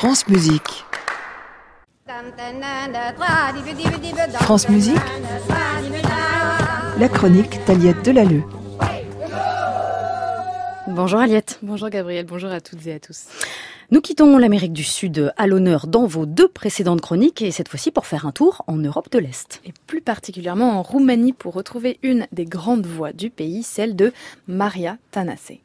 France Musique. France Musique, la chronique d'Aliette Delalleux. Bonjour Aliette. Bonjour Gabriel, bonjour à toutes et à tous. Nous quittons l'Amérique du Sud à l'honneur dans vos deux précédentes chroniques et cette fois-ci pour faire un tour en Europe de l'Est. Et plus particulièrement en Roumanie pour retrouver une des grandes voix du pays, celle de Maria Tănase.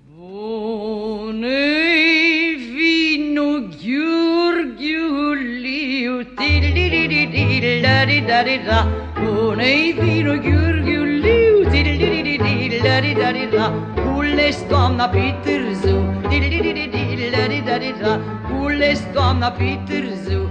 Culles doamna pe târziu, culles doamna pe târziu.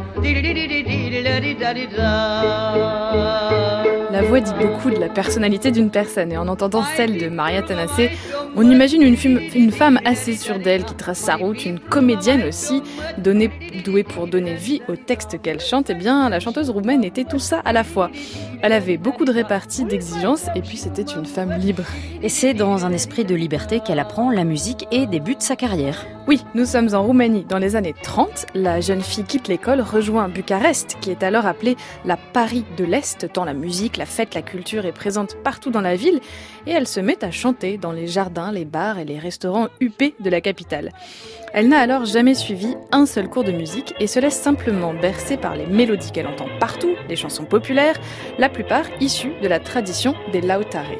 La voix dit beaucoup de la personnalité d'une personne et en entendant celle de Maria Tănase, on imagine une femme assez sûre d'elle qui trace sa route, une comédienne aussi, douée pour donner vie au texte qu'elle chante. Eh bien, la chanteuse roumaine était tout ça à la fois. Elle avait beaucoup de réparties, d'exigences et puis c'était une femme libre. Et c'est dans un esprit de liberté qu'elle apprend la musique et débute sa carrière. Oui, nous sommes en Roumanie dans les années 30. La jeune fille quitte l'école, rejoint Bucarest, qui est alors appelée la Paris de l'Est, tant la musique, la fête, la culture est présente partout dans la ville, et elle se met à chanter dans les jardins, les bars et les restaurants huppés de la capitale. Elle n'a alors jamais suivi un seul cours de musique et se laisse simplement bercer par les mélodies qu'elle entend partout, les chansons populaires, la plupart issues de la tradition des lautari.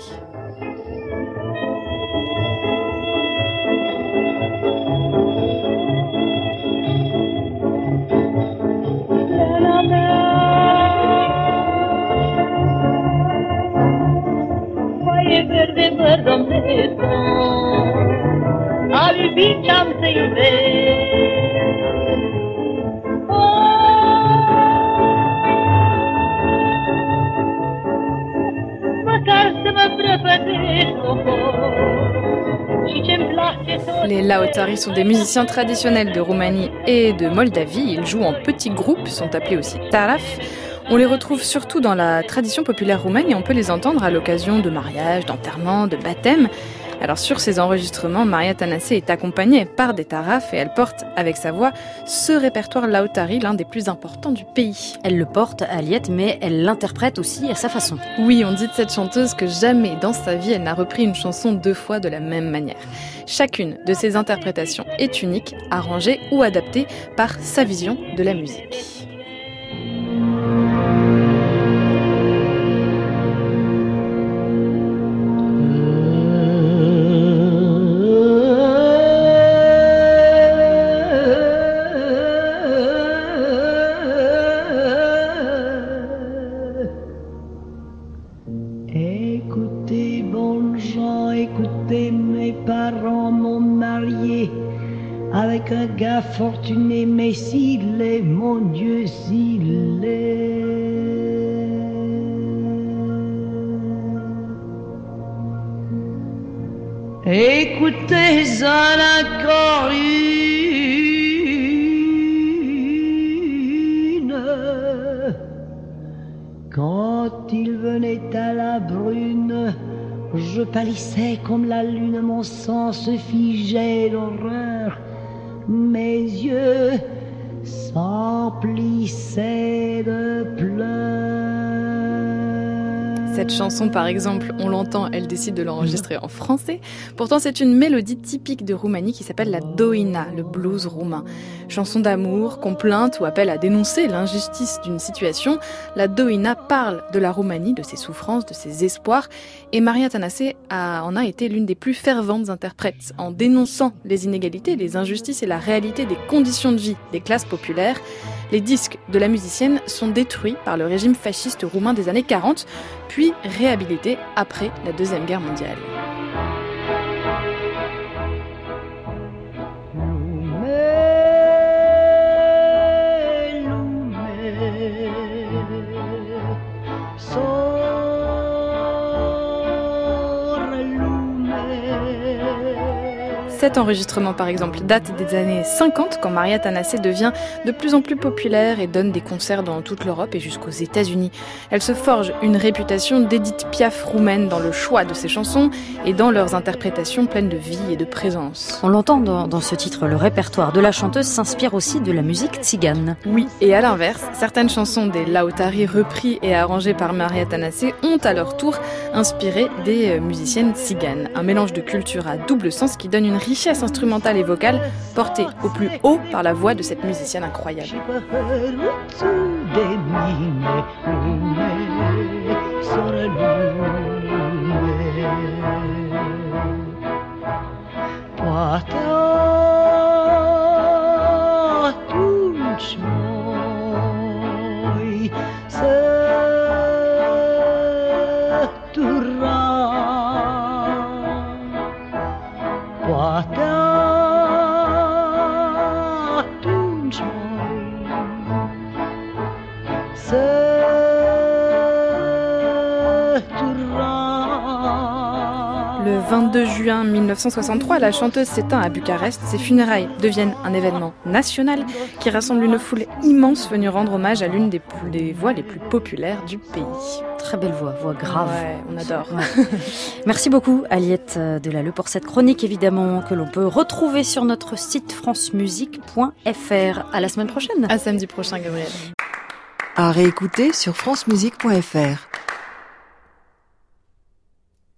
Les lautari sont des musiciens traditionnels de Roumanie et de Moldavie. Ils jouent en petits groupes, sont appelés aussi taraf. On les retrouve surtout dans la tradition populaire roumaine et on peut les entendre à l'occasion de mariages, d'enterrements, de baptêmes. Alors sur ces enregistrements, Maria Tănase est accompagnée par des tarafs et elle porte avec sa voix ce répertoire lautari, l'un des plus importants du pays. Elle le porte, Aliette, mais elle l'interprète aussi à sa façon. Oui, on dit de cette chanteuse que jamais dans sa vie elle n'a repris une chanson deux fois de la même manière. Chacune de ses interprétations est unique, arrangée ou adaptée par sa vision de la musique. Écoutez, bonnes gens, écoutez, mes parents m'ont marié avec un gars fortuné, mais s'il est, mon Dieu, s'il est. Écoutez-en encore une. Quand il venait à la brune, je pâlissais comme la lune, mon sang se figeait d'horreur, mes yeux s'emplissaient de pleurs. Cette chanson, par exemple, on l'entend, elle décide de l'enregistrer en français. Pourtant, c'est une mélodie typique de Roumanie qui s'appelle la doina, le blues roumain. Chanson d'amour, complainte ou appel à dénoncer l'injustice d'une situation, la doina parle de la Roumanie, de ses souffrances, de ses espoirs. Et Maria Tănase en a été l'une des plus ferventes interprètes, en dénonçant les inégalités, les injustices et la réalité des conditions de vie des classes populaires. Les disques de la musicienne sont détruits par le régime fasciste roumain des années 40, puis réhabilités après la Deuxième Guerre mondiale. Cet enregistrement, par exemple, date des années 50, quand Maria Tanassé devient de plus en plus populaire et donne des concerts dans toute l'Europe et jusqu'aux États-Unis. Elle se forge une réputation d'Édith Piaf roumaine dans le choix de ses chansons et dans leurs interprétations pleines de vie et de présence. On l'entend dans ce titre, le répertoire de la chanteuse s'inspire aussi de la musique tzigane. Oui, et à l'inverse, certaines chansons des Lautari repris et arrangées par Maria Tanassé ont à leur tour inspiré des musiciennes tziganes. Un mélange de culture à double sens qui donne une richesse instrumentale et vocale portée au plus haut par la voix de cette musicienne incroyable. Le 22 juin 1963, la chanteuse s'éteint à Bucarest. Ses funérailles deviennent un événement national qui rassemble une foule immense venue rendre hommage à l'une des voix les plus populaires du pays. Très belle voix grave. Ouais, on adore. Ouais. Merci beaucoup Aliette Delalleux pour cette chronique évidemment que l'on peut retrouver sur notre site francemusique.fr. À la semaine prochaine. À samedi prochain, Gabriel. À réécouter sur francemusique.fr.